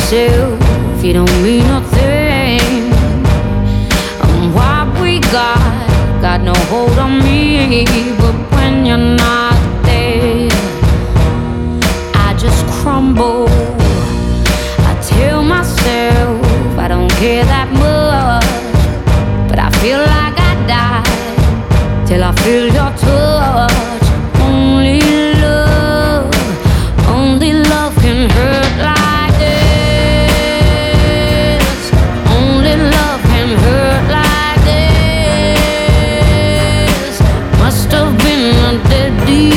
yourself, you don't mean nothing. What we got no hold on me. But when you're not there, I just crumble. I tell myself I don't care that much, but I feel like I die till I feel your touch. Only love can hurt like this. Only love can hurt like this. Must have been a deadly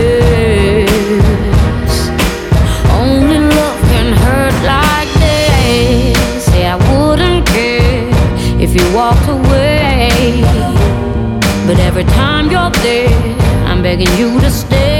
kiss. Only love can hurt like this. Say I wouldn't care if you walked away, but every time you're there, I'm begging you to stay.